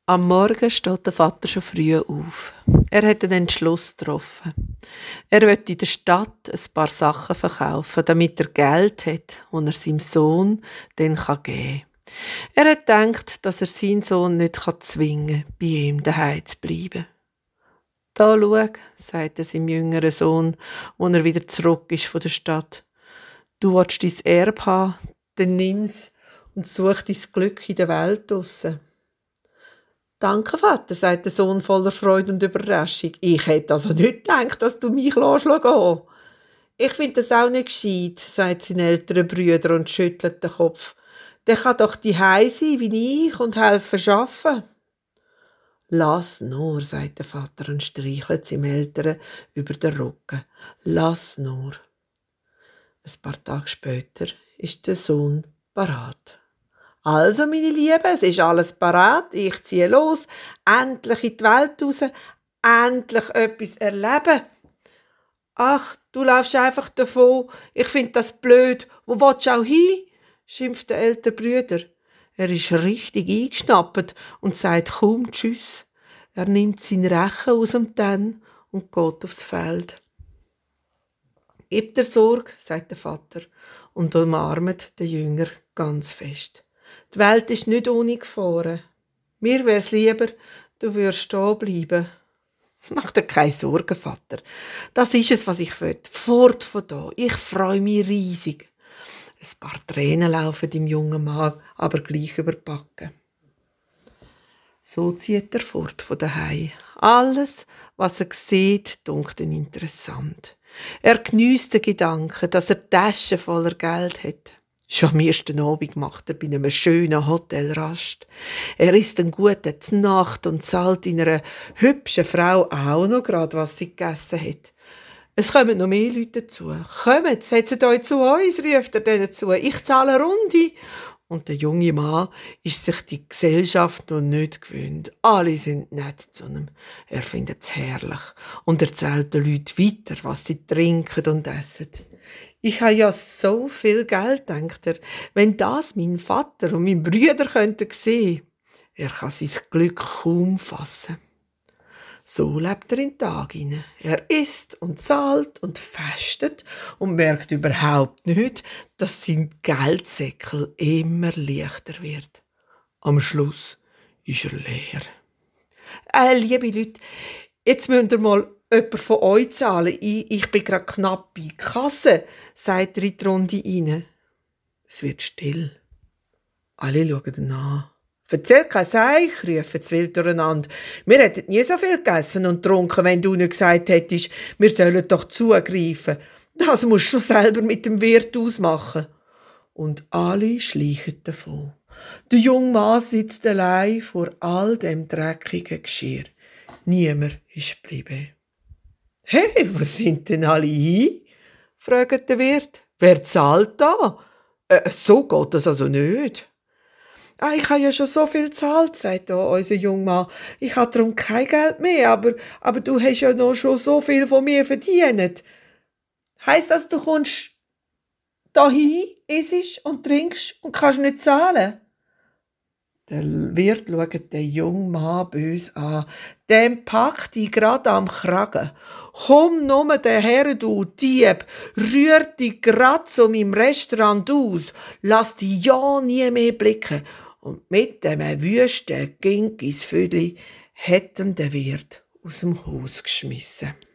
Am Morgen steht der Vater schon früh auf. Er hat einen Entschluss getroffen. Er will in der Stadt ein paar Sachen verkaufen, damit er Geld hat, das er seinem Sohn dann geben kann. Er hat gedacht, dass er seinen Sohn nicht zwingen kann, bei ihm daheim zu bleiben. «Da schau», sagt er seinem jüngeren Sohn, als er wieder zurück ist von der Stadt. «Du willst dein Erbe haben, dann nimm's und such dein Glück in der Welt draussen.» «Danke, Vater», sagt der Sohn voller Freude und Überraschung. «Ich hätte also nicht gedacht, dass du mich gehen. «Ich finde das auch nicht gescheit», sagt sein älterer Bruder und schüttelt den Kopf. «Der kann doch daheim sein wie ich und helfen arbeiten.» «Lass nur», sagt der Vater und streichelt seinem Älteren über den Rücken. «Lass nur.» Ein paar Tage später ist der Sohn parat. «Also, meine Lieben, es ist alles parat. Ich ziehe los. Endlich in die Welt raus. Endlich etwas erleben.» «Ach, du laufst einfach davon. Ich finde das blöd. Wo willst du auch hin?» schimpft der ältere Bruder. Er ist richtig eingeschnappt und sagt kaum Tschüss. Er nimmt seinen Rechen aus dem Tenn und geht aufs Feld. «Gib dir Sorge», sagt der Vater und umarmt den Jünger ganz fest. «Die Welt ist nicht ohne Gefahren. Mir wär's lieber, du würdest stehen bleiben.» «Mach dir keine Sorgen, Vater. Das ist es, was ich will. Fort von da. Ich freue mich riesig.» Ein paar Tränen laufen dem jungen Mann, aber gleich über die Backen. So zieht er fort von daheim. Alles, was er sieht, dunkt ihn interessant. Er geniesst den Gedanken, dass er Taschen voller Geld hat. Schon am ersten Abend macht er bei einem schönen Hotel Rast. Er isst einen guten Nacht und zahlt einer hübschen Frau auch noch gerade, was sie gegessen hat. «Es kommen noch mehr Leute dazu. Kommt, setzt euch zu uns», ruft er denen zu. «Ich zahle eine Runde.» Und der junge Mann ist sich die Gesellschaft noch nicht gewöhnt. Alle sind nett zu ihm. Er findet es herrlich und erzählt den Leuten weiter, was sie trinken und essen. «Ich habe ja so viel Geld», denkt er, «wenn das mein Vater und mein Brüder könnten sehen.» Er kann sein Glück kaum fassen. So lebt er in den Tag hinein. Er isst und zahlt und festet und merkt überhaupt nicht, dass sein Geldsäckel immer leichter wird. Am Schluss ist er leer. «Liebe Leute, jetzt müsst ihr mal jemand von euch zahlen. Ich bin gerade knapp bei Kasse», sagt er in die Runde rein. Es wird still. Alle schauen ihn an. «Erzähl kein Seich», rufen sie wild durcheinander. «Wir hätten nie so viel gegessen und getrunken, wenn du nicht gesagt hättest, wir sollen doch zugreifen. Das musst du schon selber mit dem Wirt ausmachen.» Und alle schleichen davon. Der junge Mann sitzt allein vor all dem dreckigen Geschirr. Niemand ist geblieben. «Hey, wo sind denn alle hin?» fragt der Wirt. «Wer zahlt da?» «So geht das also nicht.» «Ich habe ja schon so viel gezahlt», sagt da unser junger Mann. «Ich habe darum kein Geld mehr, aber du hast ja noch schon so viel von mir verdient.» «Heisst das, du kommst dahin, isst und trinkst und kannst nicht zahlen?» Der Wirt schaut den jungen Mann böse an. «Dem packt dich grad am Kragen. Komm nur daher, du Dieb. Rühr dich grad zu meinem Restaurant aus. Lass dich ja nie mehr blicken.» Und mit dem wüsten Ginkisfüdli hat ihn der Wirt aus dem Haus geschmissen.